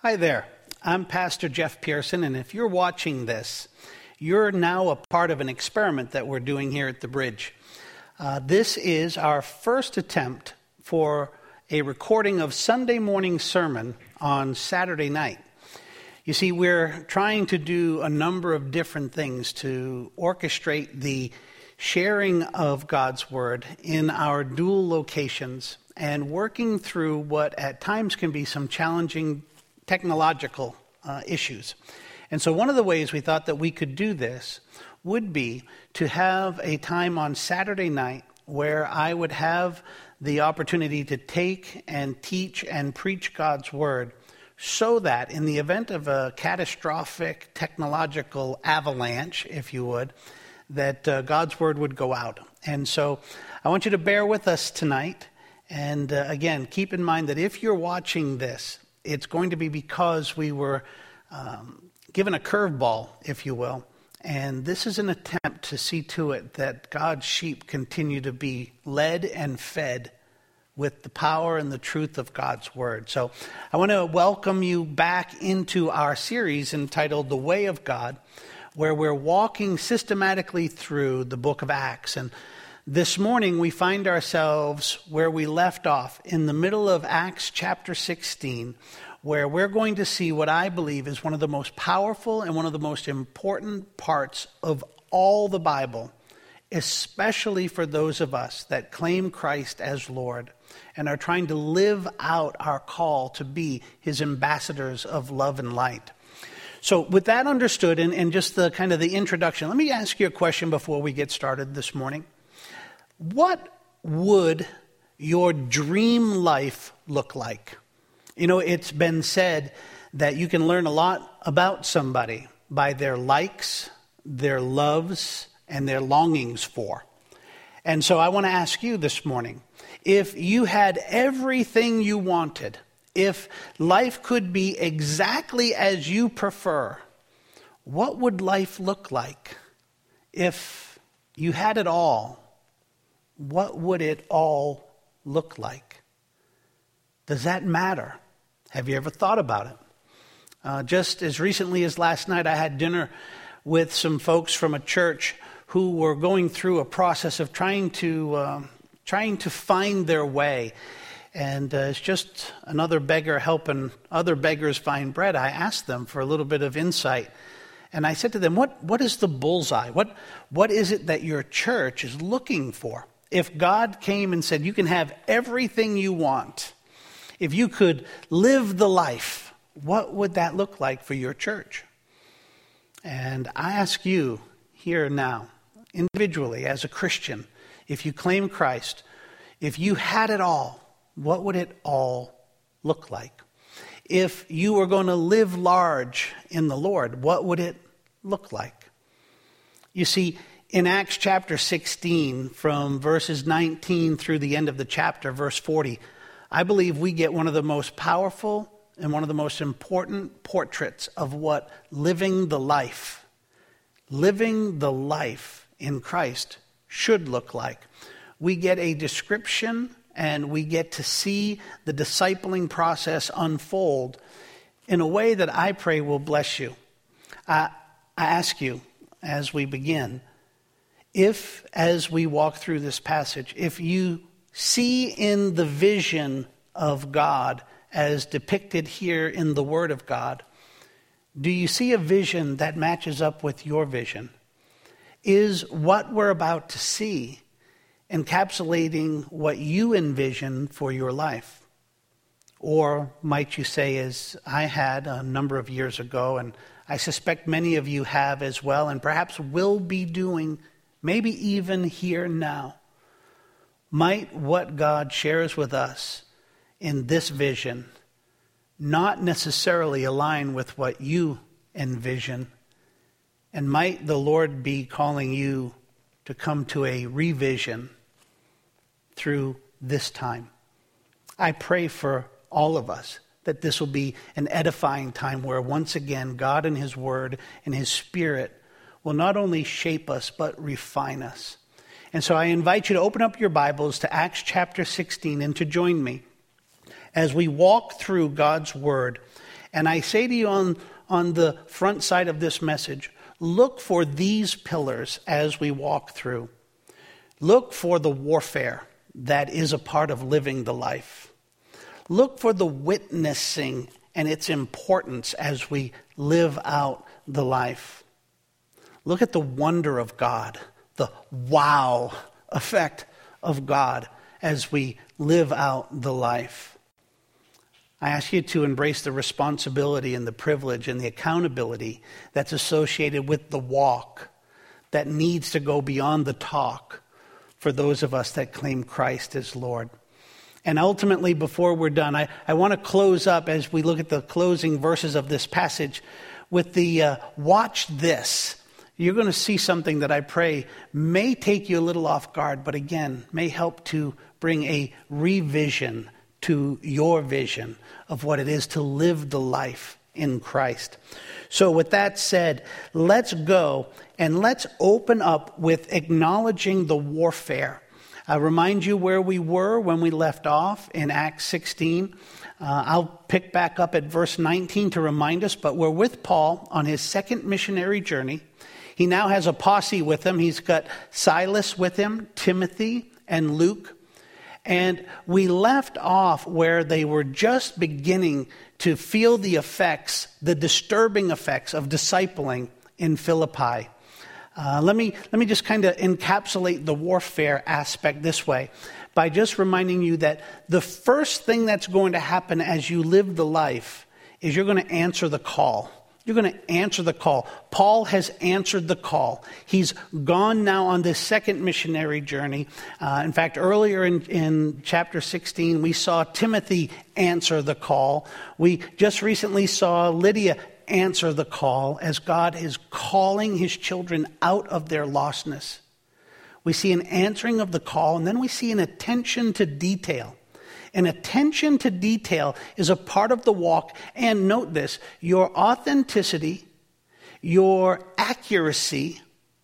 Hi there, I'm Pastor Jeff Pearson, and if you're watching this, you're now a part of an experiment that we're doing here at the Bridge. This is our first attempt for a recording of Sunday morning sermon on Saturday night. You see, we're trying to do a number of different things to orchestrate the sharing of God's Word in our dual locations and working through what at times can be some challenging technological issues. And so one of the ways we thought that we could do this would be to have a time on Saturday night where I would have the opportunity to take and teach and preach God's Word, so that in the event of a catastrophic technological avalanche, if you would, that God's Word would go out. And so I want you to bear with us tonight. And again, keep in mind that if you're watching this, it's going to be because we were given a curveball, if you will. And this is an attempt to see to it that God's sheep continue to be led and fed with the power and the truth of God's Word. So I want to welcome you back into our series entitled The Way of God, where we're walking systematically through the book of Acts. And this morning we find ourselves where we left off in the middle of Acts chapter 16, where we're going to see what I believe is one of the most powerful and one of the most important parts of all the Bible, especially for those of us that claim Christ as Lord and are trying to live out our call to be His ambassadors of love and light. So with that understood and just the kind of the introduction, let me ask you a question before we get started this morning. What would your dream life look like? You know, it's been said that you can learn a lot about somebody by their likes, their loves, and their longings for. And so I want to ask you this morning, if you had everything you wanted, if life could be exactly as you prefer, what would life look like? If you had it all, what would it all look like? Does that matter? Have you ever thought about it? Just as recently as last night, I had dinner with some folks from a church who were going through a process of trying to find their way. And it's just another beggar helping other beggars find bread. I asked them for a little bit of insight. And I said to them, what is the bullseye? What is it that your church is looking for? If God came and said, you can have everything you want, if you could live the life, what would that look like for your church? And I ask you here now, individually, as a Christian, if you claim Christ, if you had it all, what would it all look like? If you were going to live large in the Lord, what would it look like? You see, in Acts chapter 16, from verses 19 through the end of the chapter, verse 40, I believe we get one of the most powerful and one of the most important portraits of what living the life in Christ should look like. We get a description and we get to see the discipling process unfold in a way that I pray will bless you. I ask you as we begin, if as we walk through this passage, if you see in the vision of God as depicted here in the Word of God, do you see a vision that matches up with your vision? Is what we're about to see encapsulating what you envision for your life? Or might you say, as I had a number of years ago, and I suspect many of you have as well, and perhaps will be doing, maybe even here now, might what God shares with us in this vision not necessarily align with what you envision, and might the Lord be calling you to come to a revision through this time? I pray for all of us that this will be an edifying time where once again God and His Word and His Spirit will not only shape us but refine us. And so I invite you to open up your Bibles to Acts chapter 16 and to join me as we walk through God's Word And I say to you on the front side of this message, look for these pillars as we walk through. Look for the warfare that is a part of living the life. Look for the witnessing and its importance as we live out the life. Look at the wonder of God, the wow effect of God as we live out the life. I ask you to embrace the responsibility and the privilege and the accountability that's associated with the walk that needs to go beyond the talk for those of us that claim Christ as Lord. And ultimately, before we're done, I want to close up as we look at the closing verses of this passage with the watch this. You're going to see something that I pray may take you a little off guard, but again, may help to bring a revision to your vision of what it is to live the life in Christ. So with that said, let's go and let's open up with acknowledging the warfare. I remind you where we were when we left off in Acts 16. I'll pick back up at verse 19 to remind us, but we're with Paul on his second missionary journey. He now has a posse with him. He's got Silas with him, Timothy, and Luke. And we left off where they were just beginning to feel the effects, the disturbing effects of discipling in Philippi. Let me just kind of encapsulate the warfare aspect this way by just reminding you that the first thing that's going to happen as you live the life is you're going to answer the call. You're going to answer the call. Paul has answered the call. He's gone now on this second missionary journey. In fact, earlier in chapter 16, we saw Timothy answer the call. We just recently saw Lydia answer the call as God is calling his children out of their lostness. We see an answering of the call, and then we see an attention to detail. And attention to detail is a part of the walk. And note this, your authenticity, your accuracy,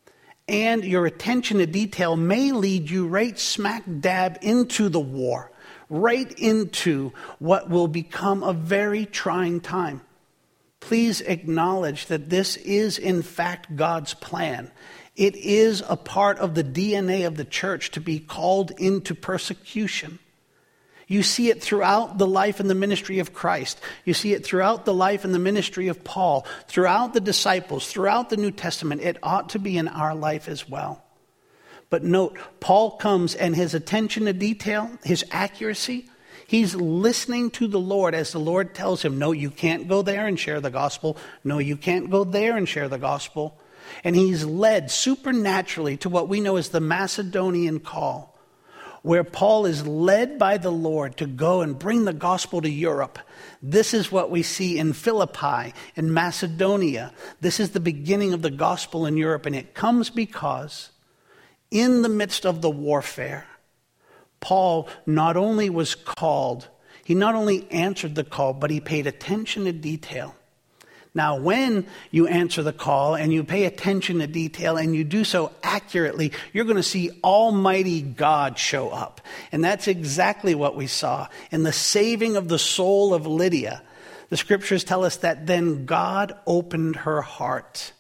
and your attention to detail may lead you right smack dab into the war, right into what will become a very trying time. Please acknowledge that this is in fact God's plan. It is a part of the DNA of the church to be called into persecution. You see it throughout the life and the ministry of Christ. You see it throughout the life and the ministry of Paul, throughout the disciples, throughout the New Testament. It ought to be in our life as well. But note, Paul comes and his attention to detail, his accuracy, he's listening to the Lord as the Lord tells him, no, you can't go there and share the gospel. No, you can't go there and share the gospel. And he's led supernaturally to what we know as the Macedonian call, where Paul is led by the Lord to go and bring the gospel to Europe. This is what we see in Philippi, in Macedonia. This is the beginning of the gospel in Europe, and it comes because in the midst of the warfare, Paul not only was called, he not only answered the call, but he paid attention to detail. Now, when you answer the call and you pay attention to detail and you do so accurately, you're going to see Almighty God show up. And that's exactly what we saw in the saving of the soul of Lydia. The scriptures tell us that then God opened her heart.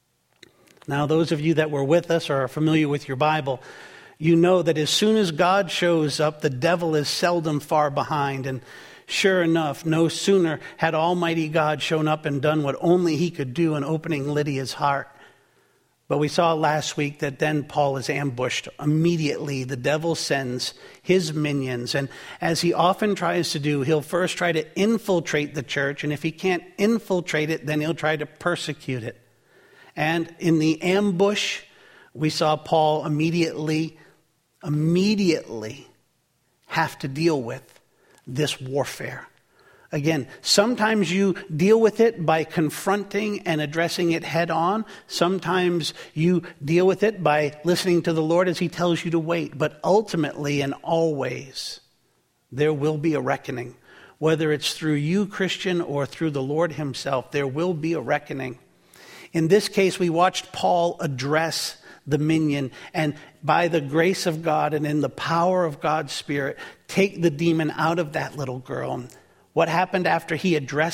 Now, those of you that were with us or are familiar with your Bible, you know that as soon as God shows up, the devil is seldom far behind. And sure enough, no sooner had Almighty God shown up and done what only he could do in opening Lydia's heart. But we saw last week that then Paul is ambushed. Immediately, the devil sends his minions. And as he often tries to do, he'll first try to infiltrate the church. And if he can't infiltrate it, then he'll try to persecute it. And in the ambush, we saw Paul immediately have to deal with this warfare. Again, sometimes you deal with it by confronting and addressing it head on. Sometimes you deal with it by listening to the Lord as he tells you to wait. But ultimately and always, there will be a reckoning. Whether it's through you, Christian, or through the Lord himself, there will be a reckoning. In this case, we watched Paul address the minion, and by the grace of God and in the power of God's Spirit, take the demon out of that little girl. What happened after he addressed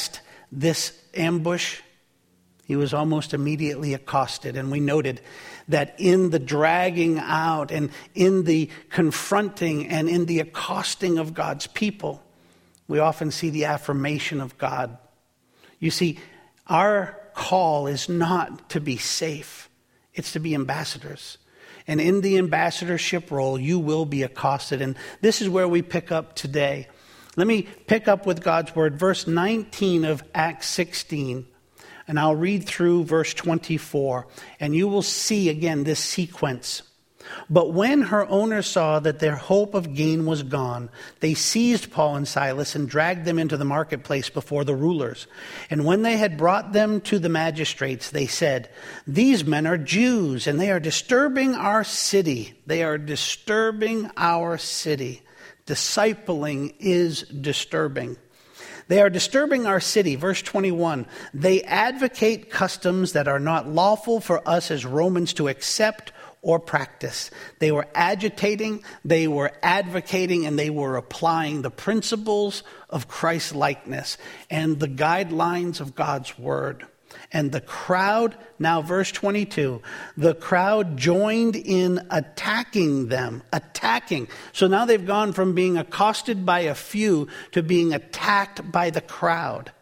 this ambush, he was almost immediately accosted. And we noted that in the dragging out and in the confronting and in the accosting of God's people, we often see the affirmation of God. You see, our call is not to be safe. It's to be ambassadors. And in the ambassadorship role, you will be accosted. And this is where we pick up today. Let me pick up with God's word, verse 19 of Acts 16. And I'll read through verse 24, and you will see again this sequence. But when her owners saw that their hope of gain was gone, they seized Paul and Silas and dragged them into the marketplace before the rulers. And when they had brought them to the magistrates, they said, "These men are Jews, and they are disturbing our city." They are disturbing our city. Discipling is disturbing. They are disturbing our city. Verse 21, they advocate customs that are not lawful for us as Romans to accept or practice. They were agitating, they were advocating, and they were applying the principles of Christ's likeness and the guidelines of God's word. And the crowd, now verse 22, the crowd joined in attacking them. Attacking. So now they've gone from being accosted by a few to being attacked by the crowd.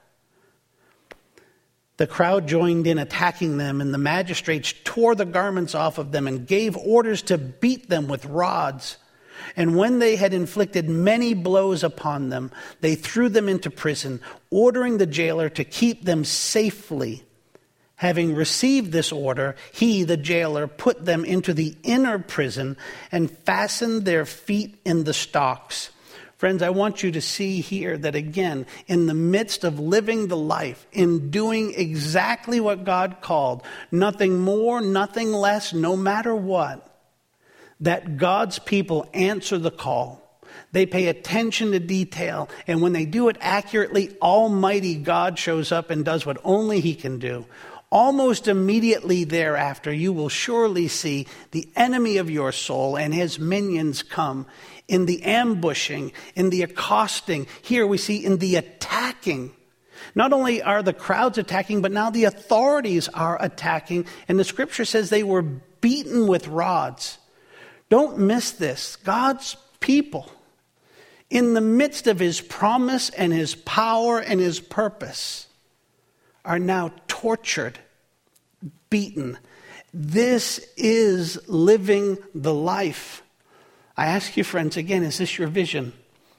The crowd joined in attacking them, and the magistrates tore the garments off of them and gave orders to beat them with rods. And when they had inflicted many blows upon them, they threw them into prison, ordering the jailer to keep them safely. Having received this order, he, the jailer, put them into the inner prison and fastened their feet in the stocks. Friends, I want you to see here that again, in the midst of living the life, in doing exactly what God called, nothing more, nothing less, no matter what, that God's people answer the call. They pay attention to detail, and when they do it accurately, Almighty God shows up and does what only He can do. Almost immediately thereafter, you will surely see the enemy of your soul and his minions come in the ambushing, in the accosting. Here we see in the attacking. Not only are the crowds attacking, but now the authorities are attacking. And the scripture says they were beaten with rods. Don't miss this. God's people, in the midst of His promise and His power and His purpose, are now tortured, beaten. This is living the life. I ask you, friends, again, is this your vision?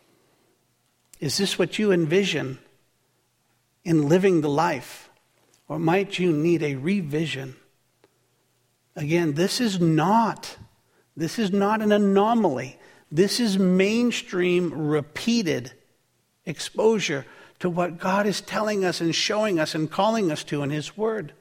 Is this what you envision in living the life? Or might you need a revision? Again, this is not an anomaly. This is mainstream, repeated exposure to what God is telling us and showing us and calling us to in His Word.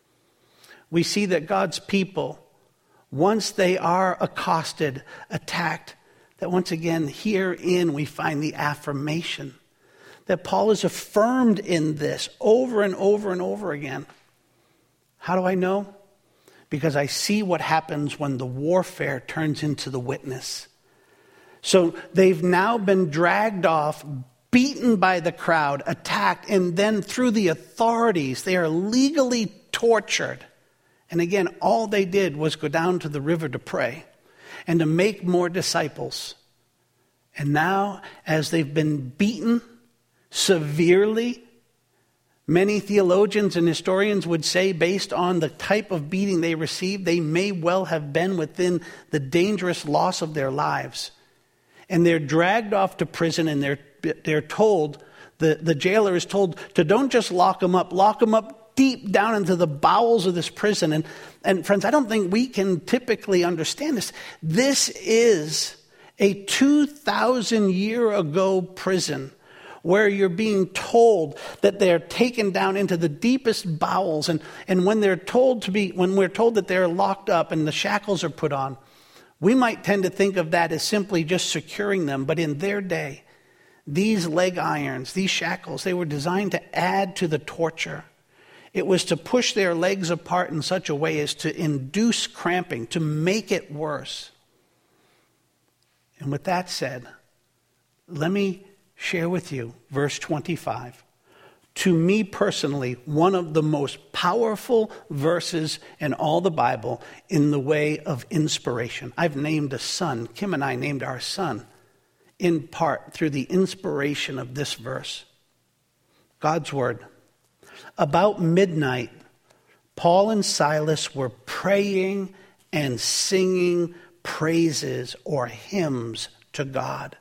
We see that God's people, once they are accosted, attacked, that once again herein we find the affirmation. That Paul is affirmed in this over and over and over again. How do I know? Because I see what happens when the warfare turns into the witness. So they've now been dragged off, beaten by the crowd, attacked, and then through the authorities, they are legally tortured. And again, all they did was go down to the river to pray and to make more disciples. And now, as they've been beaten severely, many theologians and historians would say, based on the type of beating they received, they may well have been within the dangerous loss of their lives. And they're dragged off to prison, and they're told, the jailer is told to don't just lock them up deep down into the bowels of this prison. And friends, I don't think we can typically understand this. This is a 2,000-year-ago prison where you're being told that they're taken down into the deepest bowels. And when we're told that they're locked up and the shackles are put on, we might tend to think of that as simply just securing them. But in their day, these leg irons, these shackles, they were designed to add to the torture. It was to push their legs apart in such a way as to induce cramping, to make it worse. And with that said, let me share with you verse 25. to me personally, one of the most powerful verses in all the Bible in the way of inspiration. I've named a son. Kim and I named our son in part through the inspiration of this verse. God's word. About midnight, Paul and Silas were praying and singing praises or hymns to God.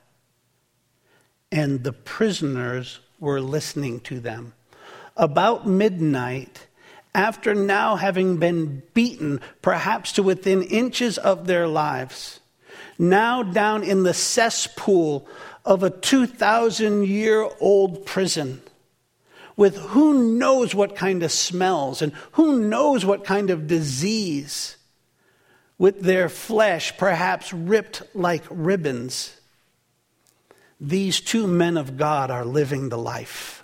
And the prisoners were listening to them. About midnight, after now having been beaten, perhaps to within inches of their lives, now down in the cesspool of a 2,000-year-old prison, with who knows what kind of smells and who knows what kind of disease, with their flesh perhaps ripped like ribbons, these two men of God are living the life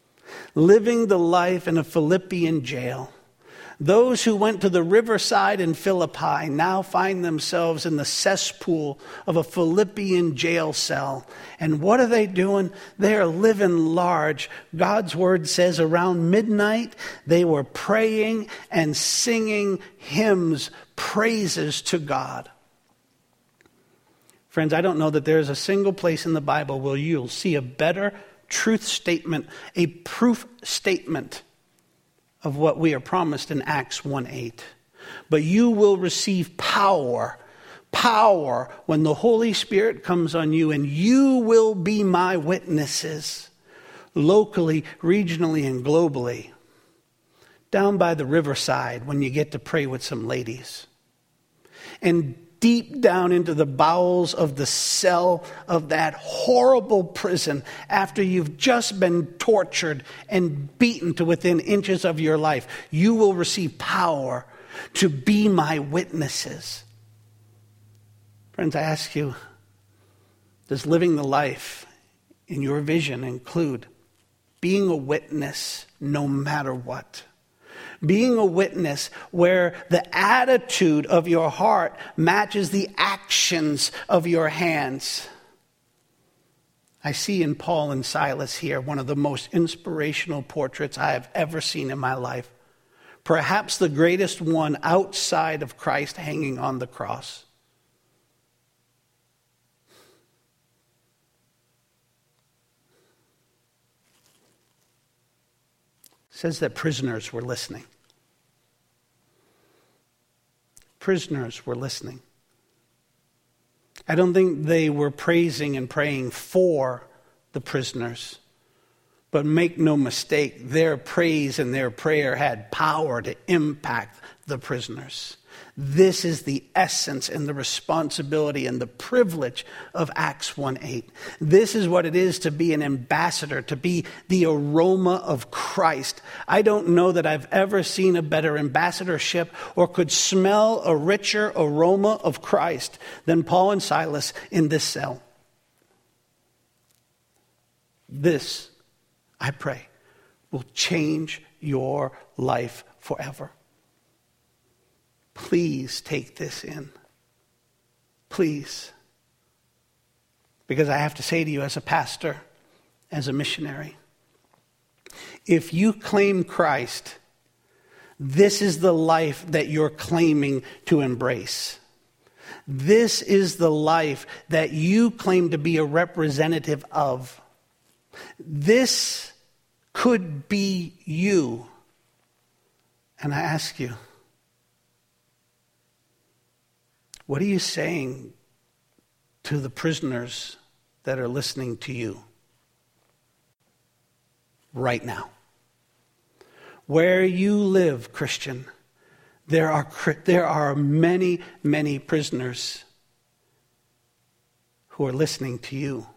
in a Philippian jail. Those who went to the riverside in Philippi now find themselves in the cesspool of a Philippian jail cell. And what are they doing? They are living large. God's word says around midnight, they were praying and singing hymns, praises to God. Friends, I don't know that there is a single place in the Bible where you'll see a better truth statement, a proof statement of what we are promised in Acts 1:8. But you will receive power when the Holy Spirit comes on you, and you will be my witnesses locally, regionally, and globally. Down by the riverside when you get to pray with some ladies. And deep down into the bowels of the cell of that horrible prison after you've just been tortured and beaten to within inches of your life, you will receive power to be my witnesses. Friends, I ask you, does living the life in your vision include being a witness no matter what? Being a witness where the attitude of your heart matches the actions of your hands. I see in Paul and Silas here one of the most inspirational portraits I have ever seen in my life. Perhaps the greatest one outside of Christ hanging on the cross. It says that prisoners were listening. Prisoners were listening. I don't think they were praising and praying for the prisoners. But make no mistake, their praise and their prayer had power to impact the prisoners. This is the essence and the responsibility and the privilege of Acts 1:8. This is what it is to be an ambassador, to be the aroma of Christ. I don't know that I've ever seen a better ambassadorship or could smell a richer aroma of Christ than Paul and Silas in this cell. This, I pray, will change your life forever. Please take this in. Please. Because I have to say to you as a pastor, as a missionary, if you claim Christ, this is the life that you're claiming to embrace. This is the life that you claim to be a representative of. This could be you. And I ask you, what are you saying to the prisoners that are listening to you right now? Where you live, Christian, there are many, many prisoners who are listening to you.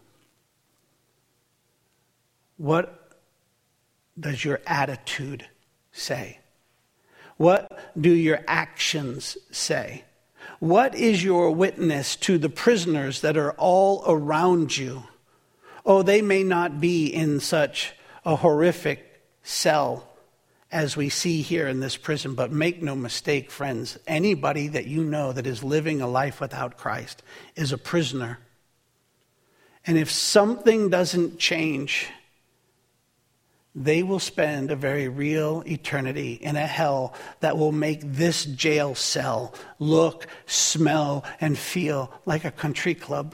What does your attitude say? What do your actions say? What is your witness to the prisoners that are all around you? Oh, they may not be in such a horrific cell as we see here in this prison, but make no mistake, friends, anybody that you know that is living a life without Christ is a prisoner. And if something doesn't change, they will spend a very real eternity in a hell that will make this jail cell look, smell, and feel like a country club.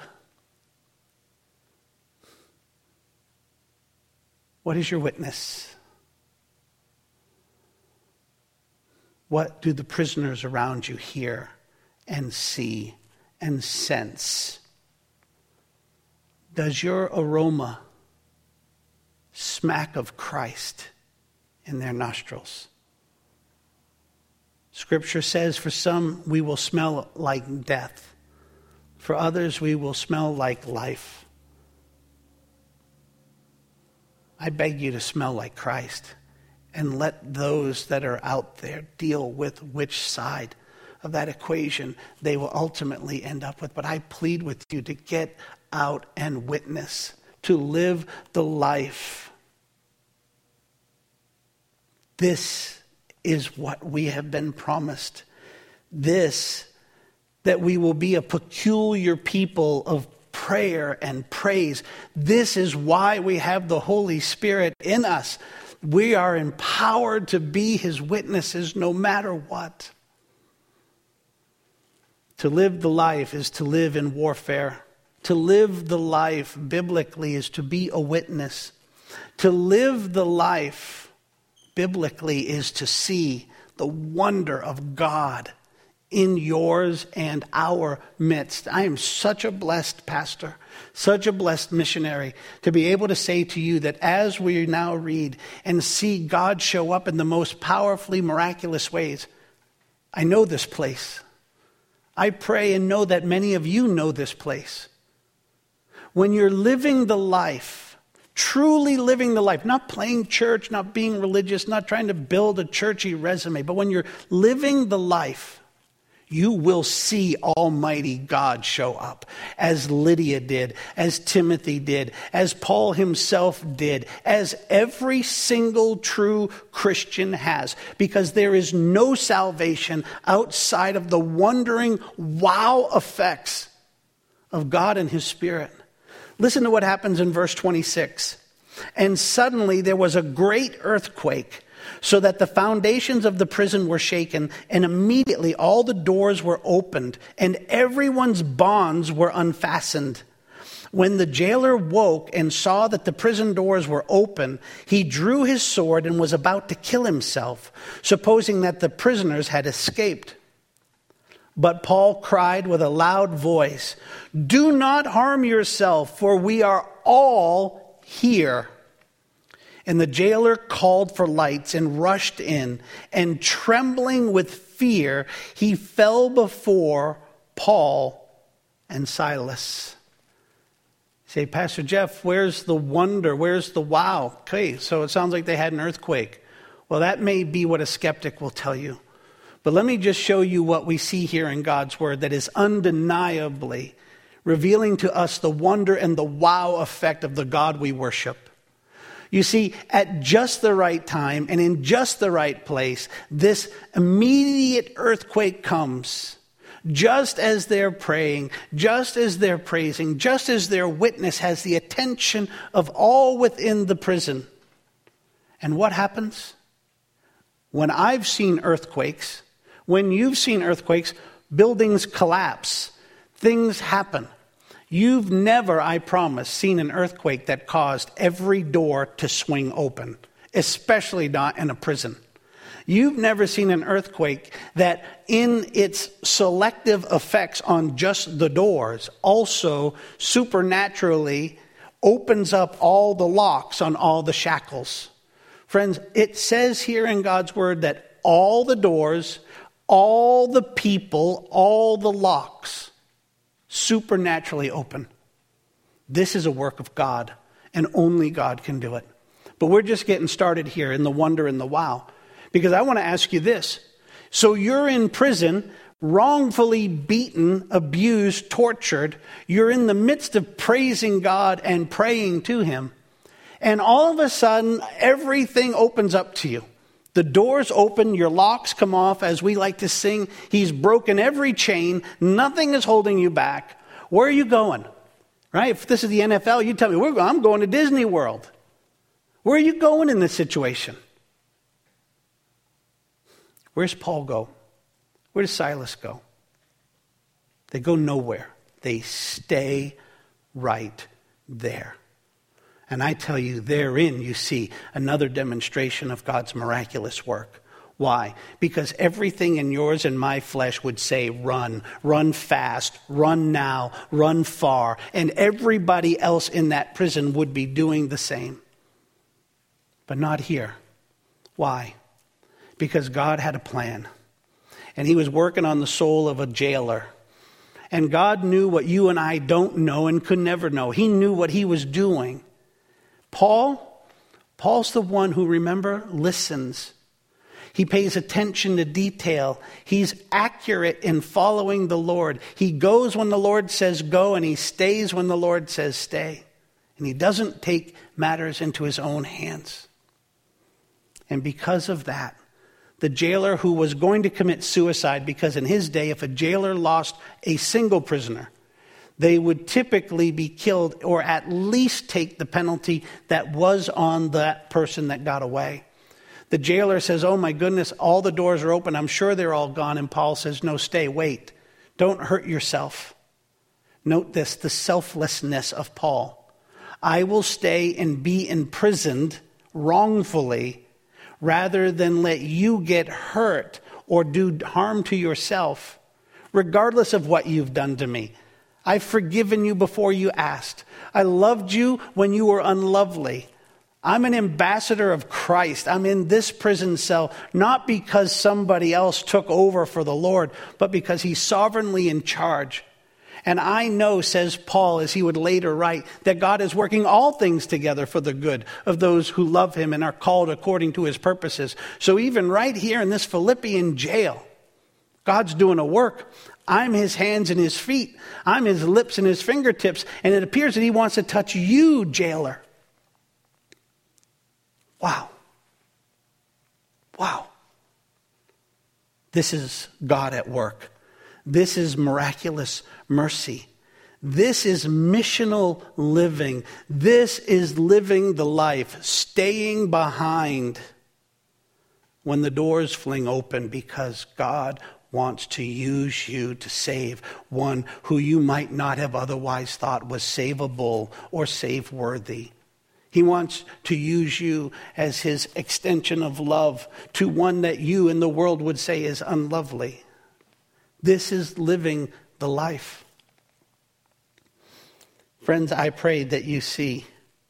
What is your witness? What do the prisoners around you hear and see and sense? Does your aroma smack of Christ in their nostrils? Scripture says, for some we will smell like death. For others we will smell like life. I beg you to smell like Christ and let those that are out there deal with which side of that equation they will ultimately end up with. But I plead with you to get out and witness, to live the life. This is what we have been promised. This, that we will be a peculiar people of prayer and praise. This is why we have the Holy Spirit in us. We are empowered to be his witnesses no matter what. To live the life is to live in warfare. To live the life biblically is to be a witness. To live the life biblically is to see the wonder of God in yours and our midst. I am such a blessed pastor, such a blessed missionary to be able to say to you that as we now read and see God show up in the most powerfully miraculous ways, I know this place. I pray and know that many of you know this place. When you're living the life, truly living the life, not playing church, not being religious, not trying to build a churchy resume, but when you're living the life, you will see Almighty God show up, as Lydia did, as Timothy did, as Paul himself did, as every single true Christian has, because there is no salvation outside of the wondering wow effects of God and his Spirit. Listen to what happens in verse 26. And suddenly there was a great earthquake, so that the foundations of the prison were shaken, and immediately all the doors were opened, and everyone's bonds were unfastened. When the jailer woke and saw that the prison doors were open, he drew his sword and was about to kill himself, supposing that the prisoners had escaped. But Paul cried with a loud voice, "Do not harm yourself, for we are all here." And the jailer called for lights and rushed in, and trembling with fear, he fell before Paul and Silas. You say, Pastor Jeff, where's the wonder? Where's the wow? Okay, so it sounds like they had an earthquake. Well, that may be what a skeptic will tell you. But let me just show you what we see here in God's word that is undeniably revealing to us the wonder and the wow effect of the God we worship. You see, at just the right time and in just the right place, this immediate earthquake comes. Just as they're praying, just as they're praising, just as their witness has the attention of all within the prison. And what happens? When I've seen earthquakes, when you've seen earthquakes, buildings collapse, things happen. You've never, I promise, seen an earthquake that caused every door to swing open, especially not in a prison. You've never seen an earthquake that in its selective effects on just the doors also supernaturally opens up all the locks on all the shackles. Friends, it says here in God's word that all the doors, all the people, all the locks supernaturally open. This is a work of God, and only God can do it. But we're just getting started here in the wonder and the wow, because I want to ask you this. So you're in prison, wrongfully beaten, abused, tortured. You're in the midst of praising God and praying to him. And all of a sudden, everything opens up to you. The doors open, your locks come off, as we like to sing. He's broken every chain. Nothing is holding you back. Where are you going? Right? If this is the NFL, you tell me, I'm going to Disney World. Where are you going in this situation? Where's Paul go? Where does Silas go? They go nowhere. They stay right there. And I tell you, therein you see another demonstration of God's miraculous work. Why? Because everything in yours and my flesh would say, run fast, run now, run far. And everybody else in that prison would be doing the same. But not here. Why? Because God had a plan. And he was working on the soul of a jailer. And God knew what you and I don't know and could never know. He knew what he was doing. Paul's the one who, remember, listens. He pays attention to detail. He's accurate in following the Lord. He goes when the Lord says go, and he stays when the Lord says stay. And he doesn't take matters into his own hands. And because of that, the jailer who was going to commit suicide, because in his day, if a jailer lost a single prisoner, they would typically be killed or at least take the penalty that was on that person that got away. The jailer says, oh my goodness, all the doors are open. I'm sure they're all gone. And Paul says, no, stay, wait. Don't hurt yourself. Note this, the selflessness of Paul. I will stay and be imprisoned wrongfully rather than let you get hurt or do harm to yourself, regardless of what you've done to me. I've forgiven you before you asked. I loved you when you were unlovely. I'm an ambassador of Christ. I'm in this prison cell, not because somebody else took over for the Lord, but because he's sovereignly in charge. And I know, says Paul, as he would later write, that God is working all things together for the good of those who love him and are called according to his purposes. So even right here in this Philippian jail, God's doing a work. I'm his hands and his feet. I'm his lips and his fingertips. And it appears that he wants to touch you, jailer. Wow. Wow. This is God at work. This is miraculous mercy. This is missional living. This is living the life, staying behind when the doors fling open, because God wants to use you to save one who you might not have otherwise thought was savable or save-worthy. He wants to use you as his extension of love to one that you in the world would say is unlovely. This is living the life. Friends, I pray that you see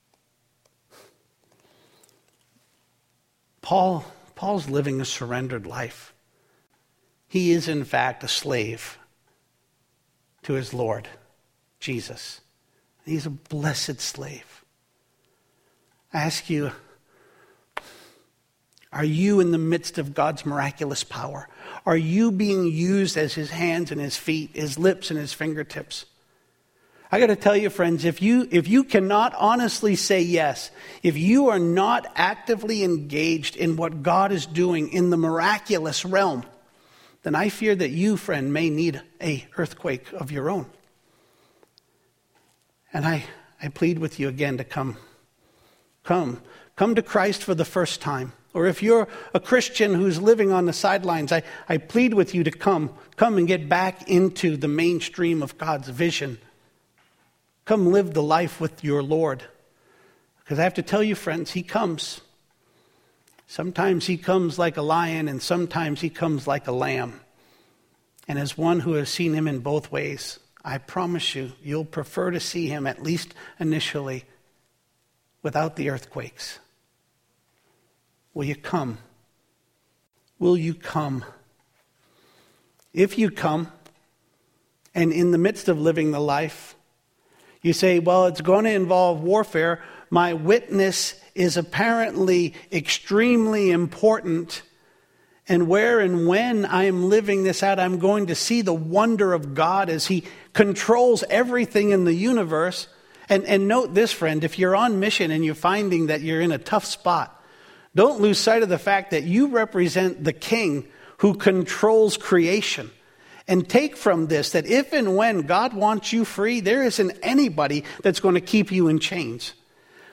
Paul's living a surrendered life. He is, in fact, a slave to his Lord, Jesus. He's a blessed slave. I ask you, are you in the midst of God's miraculous power? Are you being used as his hands and his feet, his lips and his fingertips? I got to tell you, friends, if you cannot honestly say yes, if you are not actively engaged in what God is doing in the miraculous realm, then I fear that you, friend, may need an earthquake of your own. And I plead with you again to come to Christ for the first time. Or if you're a Christian who's living on the sidelines, I plead with you to come and get back into the mainstream of God's vision. Come live the life with your Lord. Because I have to tell you, friends, he comes. Sometimes he comes like a lion, and sometimes he comes like a lamb. And as one who has seen him in both ways, I promise you, you'll prefer to see him, at least initially, without the earthquakes. Will you come? Will you come? If you come, and in the midst of living the life, you say, well, it's going to involve warfare. My witness is apparently extremely important. And where and when I am living this out, I'm going to see the wonder of God as he controls everything in the universe. And note this, friend, if you're on mission and you're finding that you're in a tough spot, don't lose sight of the fact that you represent the King who controls creation. And take from this that if and when God wants you free, there isn't anybody that's going to keep you in chains.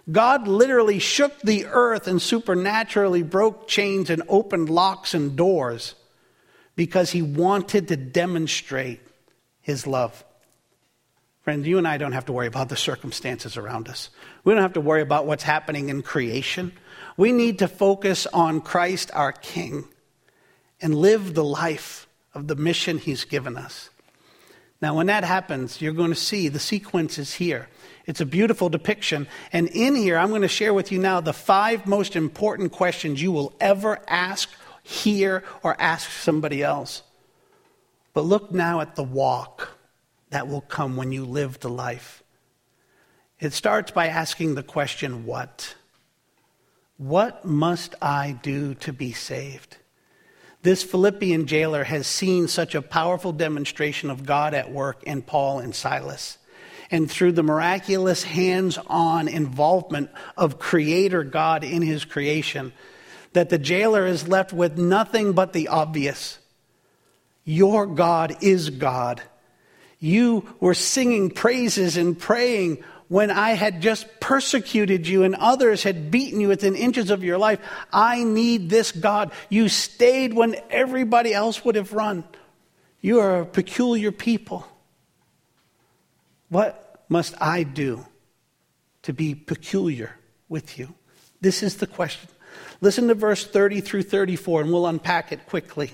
God literally shook the earth and supernaturally broke chains and opened locks and doors because he wanted to demonstrate his love. Friends, you and I don't have to worry about the circumstances around us. We don't have to worry about what's happening in creation. We need to focus on Christ our King and live the life of the mission he's given us. Now, when that happens, you're going to see the sequence is here. It's a beautiful depiction. And in here, I'm going to share with you now the 5 most important questions you will ever ask, hear, or ask somebody else. But look now at the walk that will come when you live the life. It starts by asking the question, what? What must I do to be saved? This Philippian jailer has seen such a powerful demonstration of God at work in Paul and Silas. And through the miraculous hands-on involvement of Creator God in his creation, that the jailer is left with nothing but the obvious. Your God is God. You were singing praises and praying when I had just persecuted you and others had beaten you within inches of your life. I need this God. You stayed when everybody else would have run. You are a peculiar people. What must I do to be peculiar with you? This is the question. Listen to verse 30 through 34, and we'll unpack it quickly.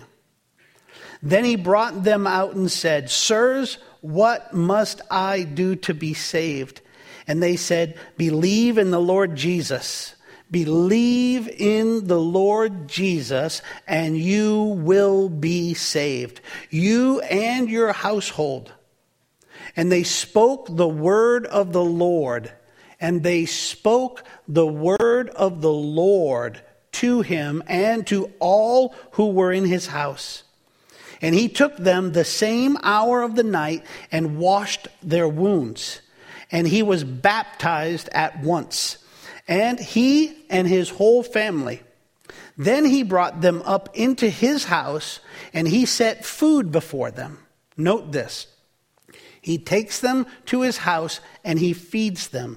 Then he brought them out and said, Sirs, what must I do to be saved? And they said, believe in the Lord Jesus. Believe in the Lord Jesus, and you will be saved, you and your household. And they spoke the word of the Lord. And they spoke the word of the Lord to him and to all who were in his house. And he took them the same hour of the night and washed their wounds. And he was baptized at once, and he and his whole family. Then he brought them up into his house, and he set food before them. Note this. He takes them to his house, and he feeds them.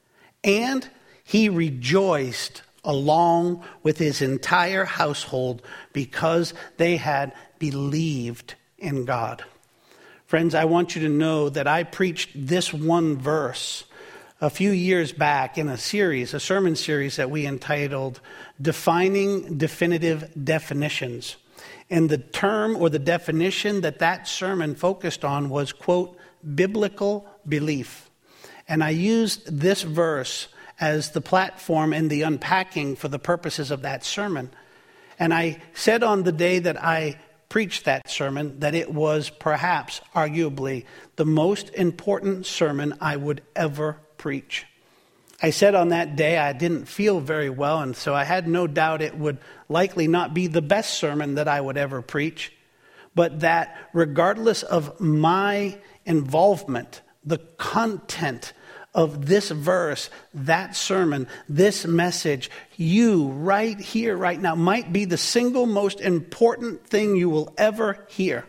And he rejoiced along with his entire household because they had believed in God. Friends, I want you to know that I preached this one verse a few years back in a sermon series that we entitled Defining Definitive Definitions. And the term or the definition that sermon focused on was, quote, biblical belief. And I used this verse as the platform and the unpacking for the purposes of that sermon. And I said on the day that I preached that sermon that it was perhaps, arguably, the most important sermon I would ever preach. I said on that day I didn't feel very well, and so I had no doubt it would likely not be the best sermon that I would ever preach, but that regardless of my involvement, the content of this verse, that sermon, this message, you right here, right now, might be the single most important thing you will ever hear.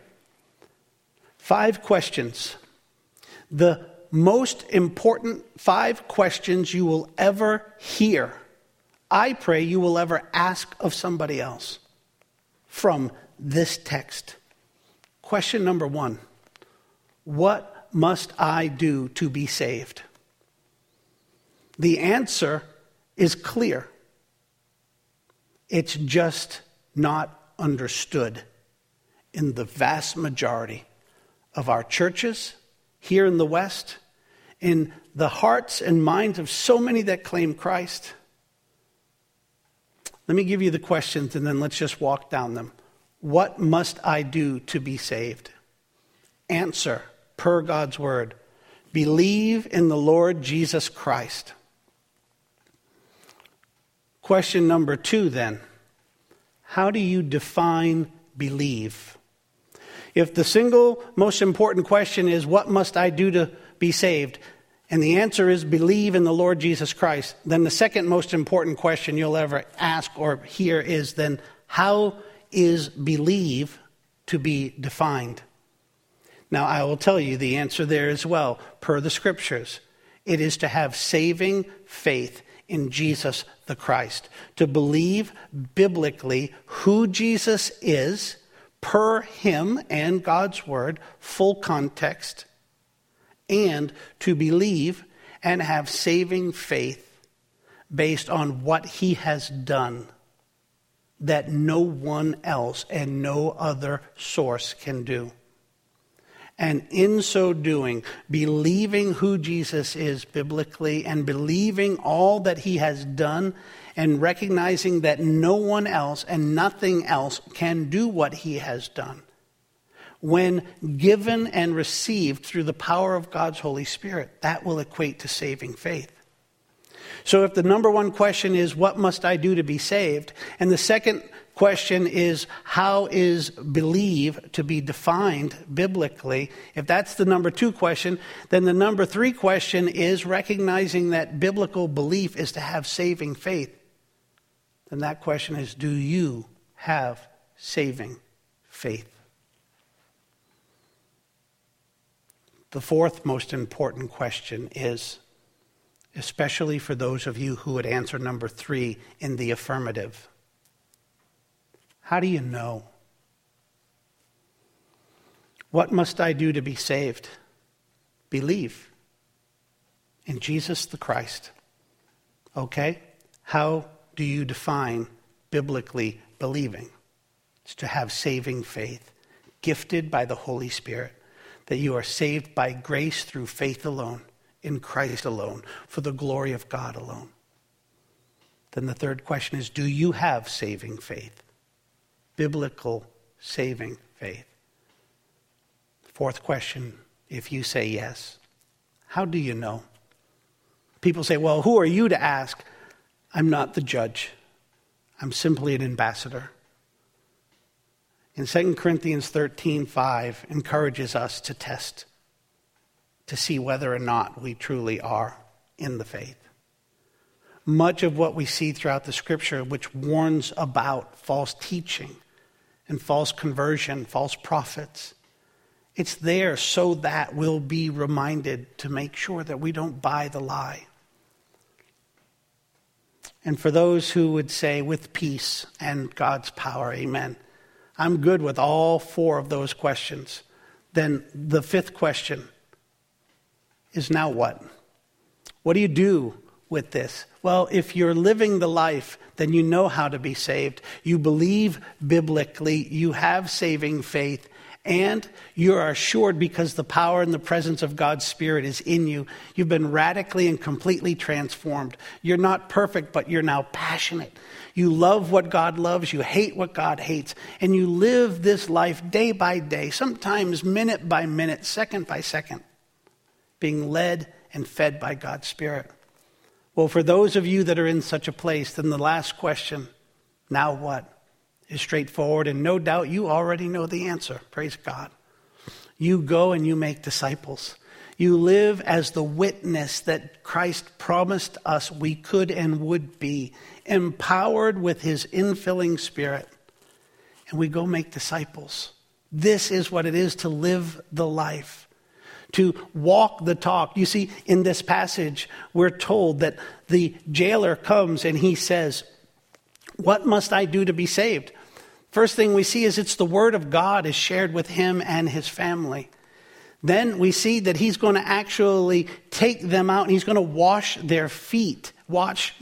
5 questions. The most important 5 questions you will ever hear. I pray you will ever ask of somebody else from this text. Question number 1. What must I do to be saved? The answer is clear. It's just not understood in the vast majority of our churches here in the West, in the hearts and minds of so many that claim Christ. Let me give you the questions and then let's just walk down them. What must I do to be saved? Answer, per God's word, believe in the Lord Jesus Christ. Question number 2 then, how do you define believe? If the single most important question is, what must I do to be saved? And the answer is believe in the Lord Jesus Christ. Then the second most important question you'll ever ask or hear is then, how is believe to be defined? Now I will tell you the answer there as well, per the scriptures. It is to have saving faith in Jesus the Christ. To believe biblically who Jesus is, per him and God's word, full context, and to believe and have saving faith based on what he has done that no one else and no other source can do. And in so doing, believing who Jesus is biblically and believing all that he has done and recognizing that no one else and nothing else can do what he has done, when given and received through the power of God's Holy Spirit, that will equate to saving faith. So if the number one question is, what must I do to be saved? And the second question is, how is believe to be defined biblically? If that's the number two question, then the number three question is recognizing that biblical belief is to have saving faith. Then that question is, do you have saving faith? The fourth most important question is, especially for those of you who would answer number three in the affirmative, how do you know? What must I do to be saved? Believe in Jesus the Christ. Okay? How do you define biblically believing? It's to have saving faith, gifted by the Holy Spirit, that you are saved by grace through faith alone, in Christ alone, for the glory of God alone. Then the third question is, do you have saving faith? Biblical saving faith. Fourth question, if you say yes, how do you know? People say, well, who are you to ask? I'm not the judge. I'm simply an ambassador. In 2 Corinthians 13:5 encourages us to test, to see whether or not we truly are in the faith. Much of what we see throughout the scripture, which warns about false teaching and false conversion, false prophets, it's there so that we'll be reminded to make sure that we don't buy the lie. And for those who would say, with peace and God's power, amen, I'm good with all four of those questions, then the fifth question is, now what? What do you do with this? Well, if you're living the life, then you know how to be saved. You believe biblically, you have saving faith, and you are assured because the power and the presence of God's Spirit is in you. You've been radically and completely transformed. You're not perfect, but you're now passionate. You love what God loves, you hate what God hates, and you live this life day by day, sometimes minute by minute, second by second, being led and fed by God's Spirit. Well, for those of you that are in such a place, then the last question, now what, is straightforward, and no doubt you already know the answer. Praise God. You go and you make disciples. You live as the witness that Christ promised us we could and would be, empowered with his infilling Spirit. And we go make disciples. This is what it is to live the life, to walk the talk. You see, in this passage, we're told that the jailer comes and he says, what must I do to be saved? First thing we see is it's the word of God is shared with him and his family. Then we see that he's going to actually take them out and he's going to wash their feet. Wash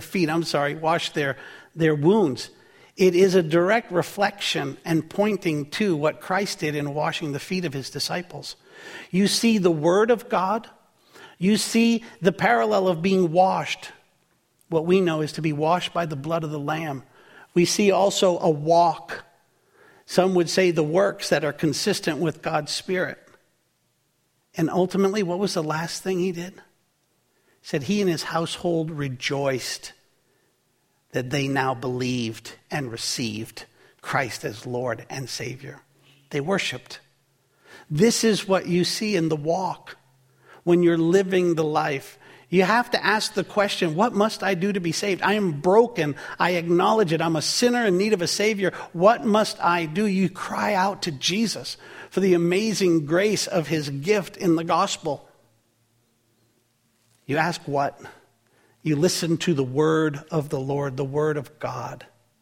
their wounds. It is a direct reflection and pointing to what Christ did in washing the feet of his disciples. You see the word of God. You see the parallel of being washed. What we know is to be washed by the blood of the Lamb. We see also a walk. Some would say the works that are consistent with God's Spirit. And ultimately, what was the last thing he did? He said he and his household rejoiced that they now believed and received Christ as Lord and Savior. They worshiped. This is what you see in the walk when you're living the life. You have to ask the question, what must I do to be saved? I am broken. I acknowledge it. I'm a sinner in need of a Savior. What must I do? You cry out to Jesus for the amazing grace of his gift in the gospel. You ask what? You listen to the word of the Lord, the word of God.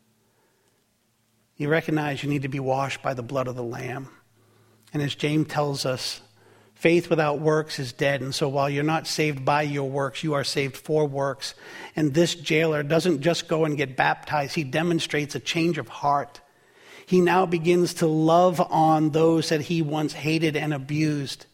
You recognize you need to be washed by the blood of the Lamb. And as James tells us, faith without works is dead. And so while you're not saved by your works, you are saved for works. And this jailer doesn't just go and get baptized. He demonstrates a change of heart. He now begins to love on those that he once hated and abused.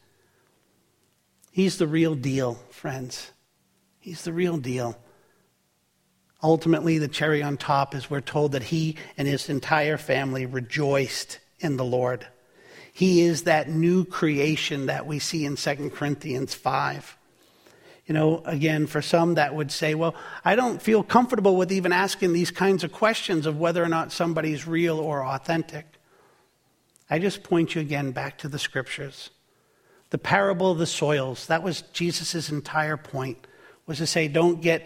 He's the real deal, friends. He's the real deal. Ultimately, the cherry on top is we're told that he and his entire family rejoiced in the Lord. He is that new creation that we see in 2 Corinthians 5. You know, again, for some that would say, well, I don't feel comfortable with even asking these kinds of questions of whether or not somebody's real or authentic. I just point you again back to the scriptures. The parable of the soils, that was Jesus' entire point, was to say, don't get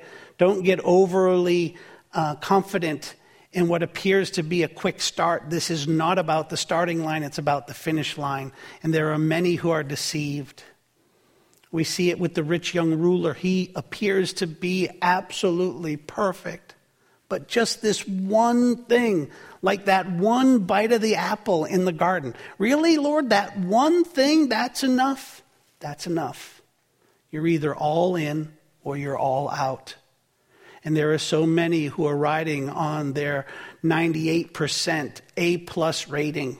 overly confident in what appears to be a quick start. This is not about the starting line, it's about the finish line. And there are many who are deceived. We see it with the rich young ruler. He appears to be absolutely perfect. But just this one thing, like that one bite of the apple in the garden. Really, Lord, that one thing, that's enough? That's enough. You're either all in or you're all out. And there are so many who are riding on their 98% A+ rating,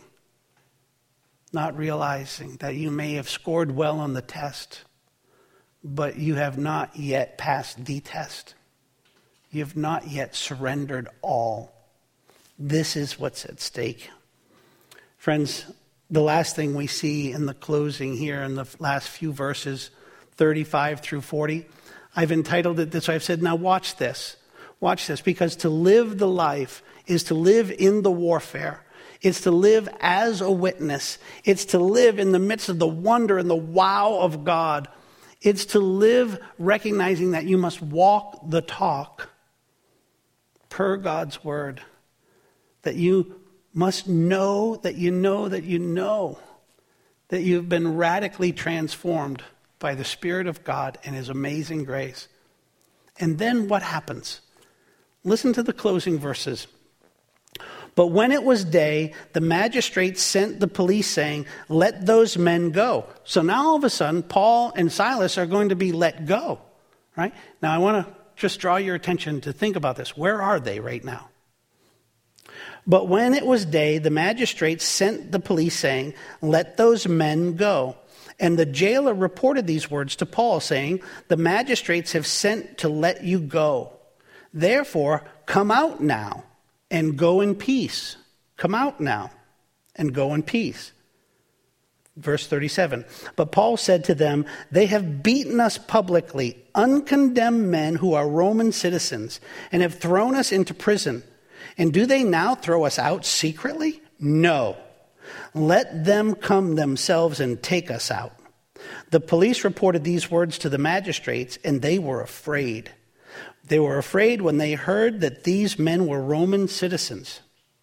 not realizing that you may have scored well on the test, but you have not yet passed the test. You have not yet surrendered all. This is what's at stake. Friends, the last thing we see in the closing here in the last few verses, 35 through 40, I've entitled it this way. I've said, now watch this. Watch this, because to live the life is to live in the warfare. It's to live as a witness. It's to live in the midst of the wonder and the wow of God. It's to live recognizing that you must walk the talk per God's word. That you must know that you know that you know that you've been radically transformed by the Spirit of God and His amazing grace. And then what happens? Listen to the closing verses. But when it was day, the magistrates sent the police saying, let those men go. So now all of a sudden, Paul and Silas are going to be let go. Right? Now I want to just draw your attention to think about this. Where are they right now? But when it was day, the magistrates sent the police saying, let those men go. And the jailer reported these words to Paul, saying, the magistrates have sent to let you go. Therefore, come out now and go in peace. Come out now and go in peace. Verse 37, but Paul said to them, they have beaten us publicly, uncondemned men who are Roman citizens, and have thrown us into prison. And do they now throw us out secretly? No. Let them come themselves and take us out. The police reported these words to the magistrates, and they were afraid. They were afraid when they heard that these men were Roman citizens.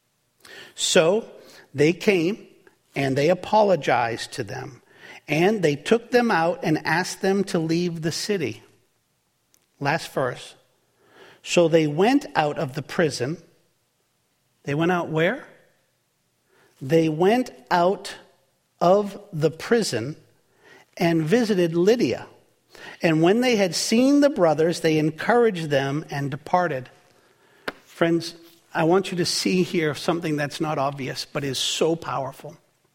So they came and they apologized to them, and they took them out and asked them to leave the city. Last verse. So they went out of the prison. They went out where? They went out of the prison and visited Lydia. And when they had seen the brothers, they encouraged them and departed. Friends, I want you to see here something that's not obvious, but is so powerful.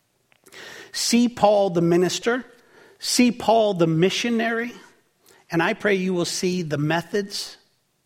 See Paul the minister. See Paul the missionary. And I pray you will see the methods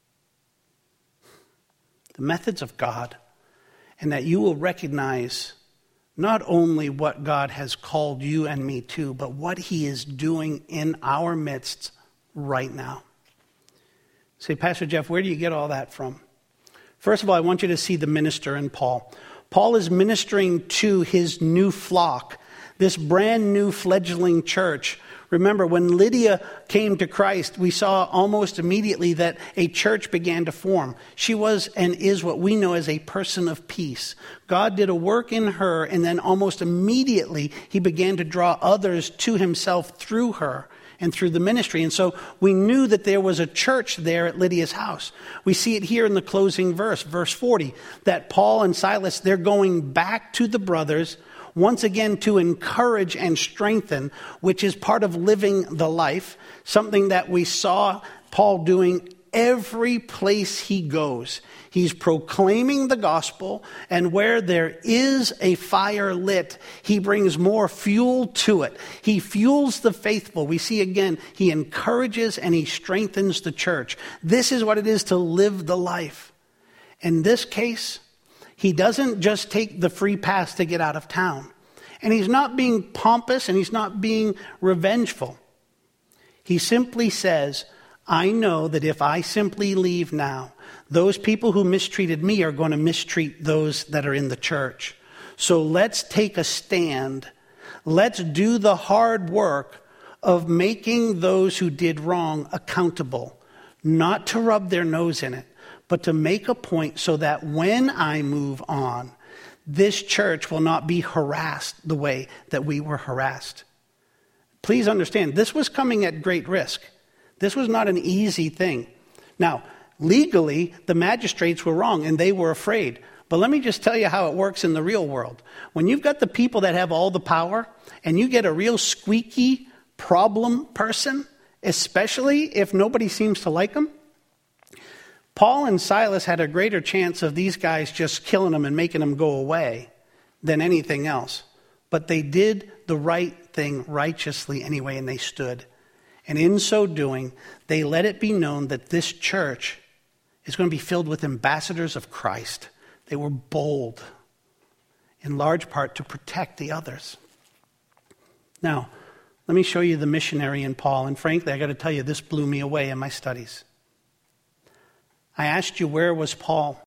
of God. And that you will recognize not only what God has called you and me to, but what He is doing in our midst right now. Say, Pastor Jeff, where do you get all that from? First of all, I want you to see the minister in Paul. Paul is ministering to his new flock, this brand new fledgling church. Remember, when Lydia came to Christ, we saw almost immediately that a church began to form. She was and is what we know as a person of peace. God did a work in her, and then almost immediately He began to draw others to Himself through her. and through the ministry. And so we knew that there was a church there at Lydia's house. We see it here in the closing verse 40, that Paul and Silas, they're going back to the brothers once again to encourage and strengthen, which is part of living the life, something that we saw Paul doing every place he goes. He's proclaiming the gospel, and where there is a fire lit, he brings more fuel to it. He fuels the faithful. We see again, he encourages and he strengthens the church. This is what it is to live the life. In this case, he doesn't just take the free pass to get out of town. And he's not being pompous and he's not being revengeful. He simply says, I know that if I simply leave now, those people who mistreated me are going to mistreat those that are in the church. So let's take a stand. Let's do the hard work of making those who did wrong accountable, not to rub their nose in it, but to make a point so that when I move on, this church will not be harassed the way that we were harassed. Please understand, this was coming at great risk. This was not an easy thing. Now, legally, the magistrates were wrong and they were afraid. But let me just tell you how it works in the real world. When you've got the people that have all the power and you get a real squeaky problem person, especially if nobody seems to like them, Paul and Silas had a greater chance of these guys just killing them and making them go away than anything else. But they did the right thing righteously anyway, and they stood. And in so doing, they let it be known that this church is going to be filled with ambassadors of Christ. They were bold, in large part to protect the others. Now, let me show you the missionary in Paul. And frankly, I got to tell you, this blew me away in my studies. I asked you, where was Paul?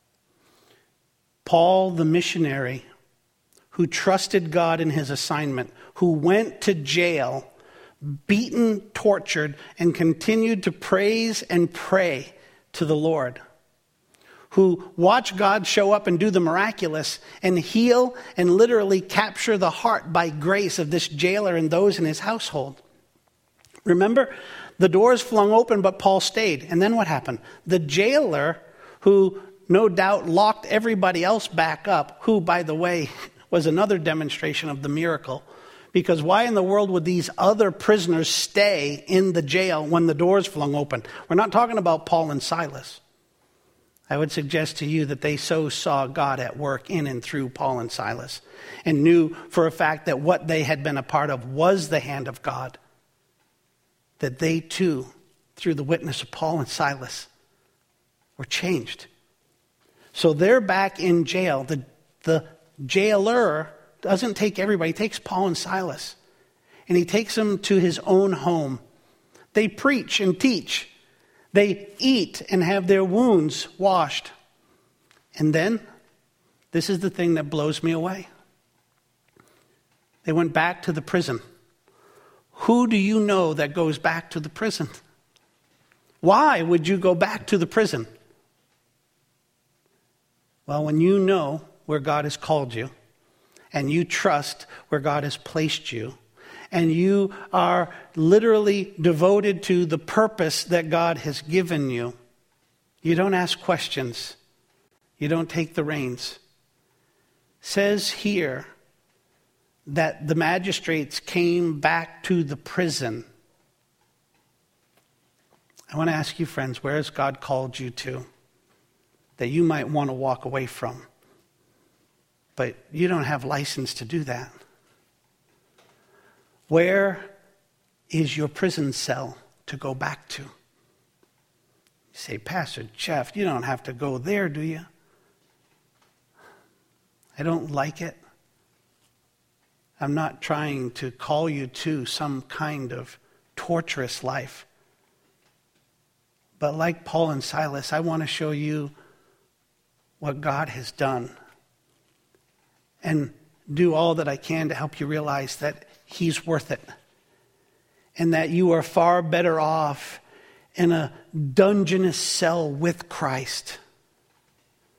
Paul, the missionary, who trusted God in his assignment, who went to jail, beaten, tortured, and continued to praise and pray to the Lord, who watched God show up and do the miraculous and heal and literally capture the heart by grace of this jailer and those in his household. Remember, the doors flung open, but Paul stayed. And then what happened? The jailer, who no doubt locked everybody else back up, who, by the way, was another demonstration of the miracle. Because why in the world would these other prisoners stay in the jail when the doors flung open? We're not talking about Paul and Silas. I would suggest to you that they so saw God at work in and through Paul and Silas and knew for a fact that what they had been a part of was the hand of God, that they too, through the witness of Paul and Silas, were changed. So they're back in jail. The jailer doesn't take everybody. He takes Paul and Silas, and he takes them to his own home. They preach and teach. They eat and have their wounds washed. And then, this is the thing that blows me away. They went back to the prison. Who do you know that goes back to the prison? Why would you go back to the prison? Well, when you know where God has called you, and you trust where God has placed you, and you are literally devoted to the purpose that God has given you, you don't ask questions. You don't take the reins. It says here that the magistrates came back to the prison. I want to ask you, friends, where has God called you to that you might want to walk away from? But you don't have license to do that. Where is your prison cell to go back to? You say, Pastor Jeff, you don't have to go there, do you? I don't like it. I'm not trying to call you to some kind of torturous life. But like Paul and Silas, I want to show you what God has done and do all that I can to help you realize that He's worth it and that you are far better off in a dungeness cell with Christ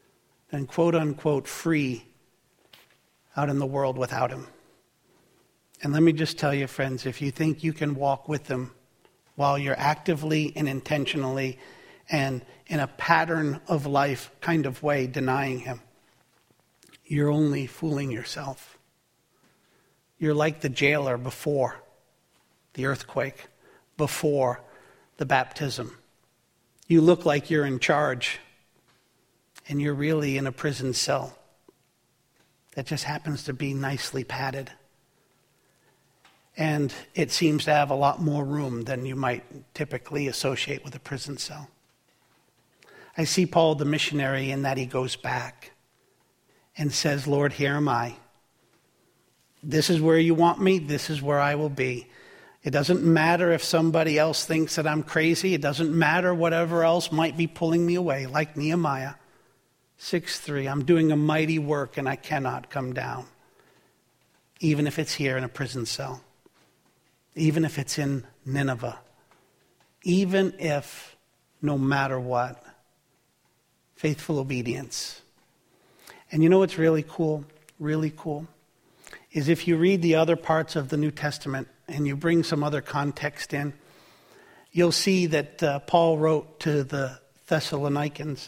than quote unquote free out in the world without Him. And let me just tell you, friends, if you think you can walk with him while you're actively and intentionally and in a pattern of life kind of way denying him, you're only fooling yourself. You're like the jailer before the earthquake, before the baptism. You look like you're in charge, and you're really in a prison cell that just happens to be nicely padded. And it seems to have a lot more room than you might typically associate with a prison cell. I see Paul the missionary in that he goes back and says, Lord, here am I. This is where you want me. This is where I will be. It doesn't matter if somebody else thinks that I'm crazy. It doesn't matter whatever else might be pulling me away, like Nehemiah 6:3. I'm doing a mighty work and I cannot come down, even if it's here in a prison cell, even if it's in Nineveh, even if, no matter what, faithful obedience. And you know what's really cool, is if you read the other parts of the New Testament and you bring some other context in, you'll see that Paul wrote to the Thessalonians,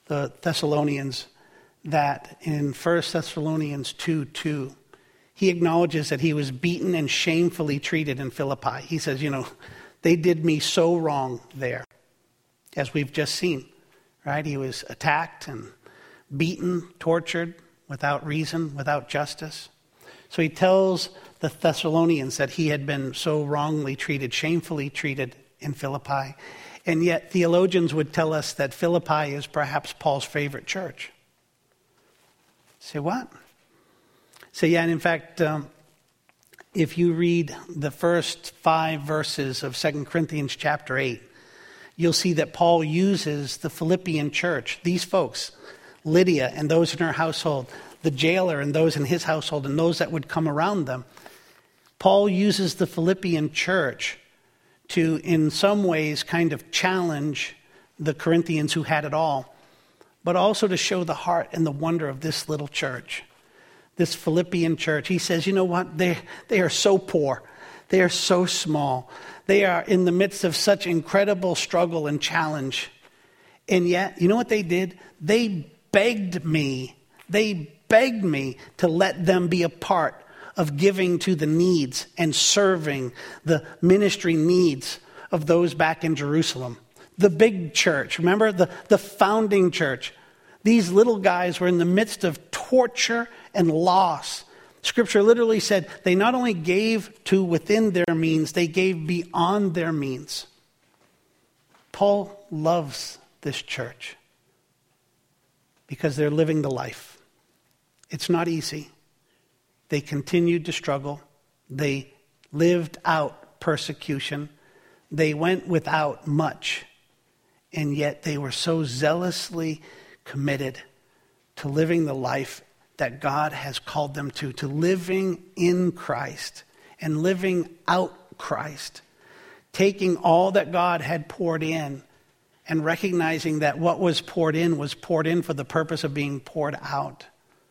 that in 1 Thessalonians 2:2, he acknowledges that he was beaten and shamefully treated in Philippi. He says, they did me so wrong there, as we've just seen, right? He was attacked and beaten, tortured, without reason, without justice. So he tells the Thessalonians that he had been so wrongly treated, shamefully treated in Philippi. And yet theologians would tell us that Philippi is perhaps Paul's favorite church. Say what? So yeah, and in fact, if you read the first 5 verses of 2 Corinthians chapter 8, you'll see that Paul uses the Philippian church, these folks, Lydia and those in her household, the jailer and those in his household and those that would come around them. Paul uses the Philippian church to, in some ways, kind of challenge the Corinthians who had it all, but also to show the heart and the wonder of this little church, this Philippian church. He says, you know what? They are so poor. They are so small. They are in the midst of such incredible struggle and challenge. And yet, you know what they did? They begged me to let them be a part of giving to the needs and serving the ministry needs of those back in Jerusalem. The big church, remember the founding church. These little guys were in the midst of torture and loss. Scripture literally said they not only gave to within their means, they gave beyond their means. Paul loves this church because they're living the life. It's not easy. They continued to struggle. They lived out persecution. They went without much. And yet they were so zealously committed to living the life that God has called them to living in Christ and living out Christ, taking all that God had poured in and recognizing that what was poured in for the purpose of being poured out.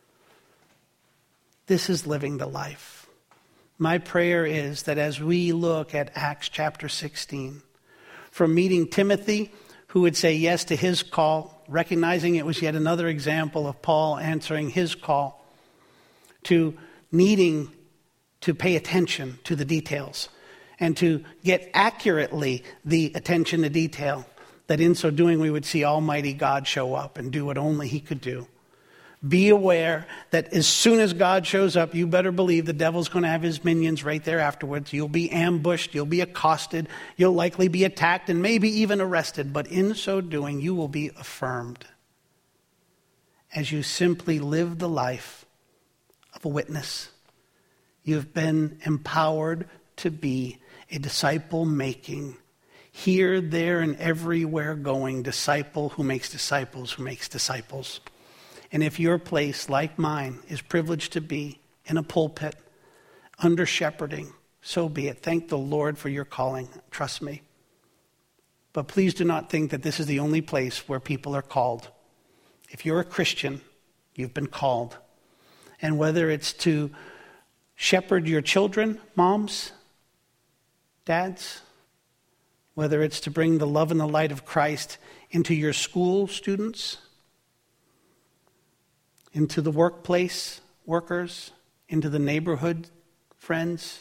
This is living the life. My prayer is that as we look at Acts chapter 16, from meeting Timothy, who would say yes to his call, recognizing it was yet another example of Paul answering his call, to needing to pay attention to the details and to get accurately the attention to detail, that in so doing we would see Almighty God show up and do what only he could do. Be aware that as soon as God shows up, you better believe the devil's going to have his minions right there afterwards. You'll be ambushed, you'll be accosted, you'll likely be attacked and maybe even arrested. But in so doing, you will be affirmed as you simply live the life of a witness. You've been empowered to be a disciple-making, here, there, and everywhere going disciple who makes disciples who makes disciples. And if your place, like mine, is privileged to be in a pulpit, under shepherding, so be it. Thank the Lord for your calling. Trust me. But please do not think that this is the only place where people are called. If you're a Christian, you've been called. And whether it's to shepherd your children, moms, dads, whether it's to bring the love and the light of Christ into your school students, into the workplace workers, into the neighborhood friends.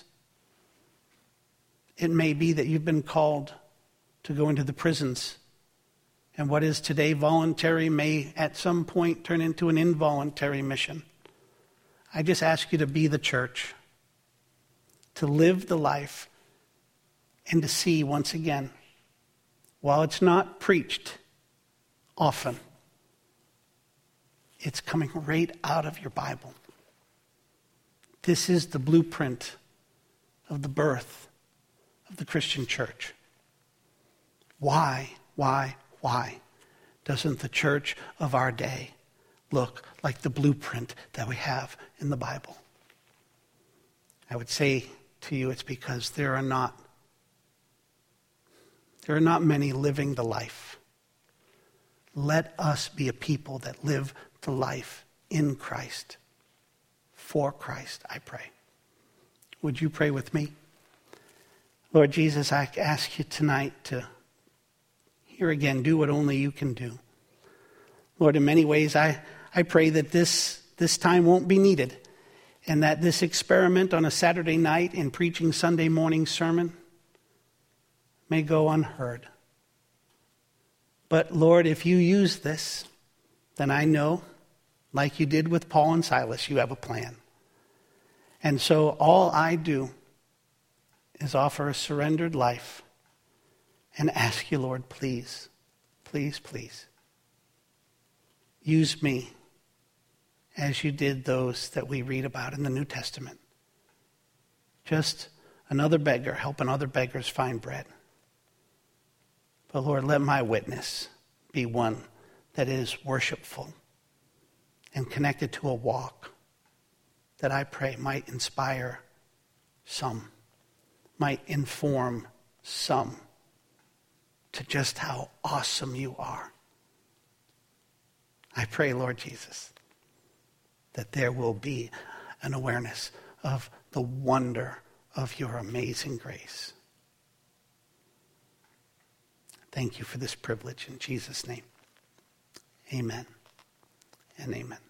It may be that you've been called to go into the prisons, and what is today voluntary may at some point turn into an involuntary mission. I just ask you to be the church, to live the life, and to see once again, while it's not preached often, it's coming right out of your Bible. This is the blueprint of the birth of the Christian church. Why doesn't the church of our day look like the blueprint that we have in the Bible? I would say to you it's because there are not many living the life. Let us be a people that live the life in Christ, for Christ, I pray. Would you pray with me? Lord Jesus, I ask you tonight to here again do what only you can do. Lord, in many ways, I pray that this time won't be needed, and that this experiment on a Saturday night in preaching Sunday morning sermon may go unheard. But Lord, if you use this, then I know, like you did with Paul and Silas, you have a plan. And so all I do is offer a surrendered life and ask you, Lord, please, please, please, use me as you did those that we read about in the New Testament. Just another beggar helping other beggars find bread. But Lord, let my witness be one that is worshipful and connected to a walk that I pray might inspire some, might inform some to just how awesome you are. I pray, Lord Jesus, that there will be an awareness of the wonder of your amazing grace. Thank you for this privilege in Jesus' name. Amen and amen.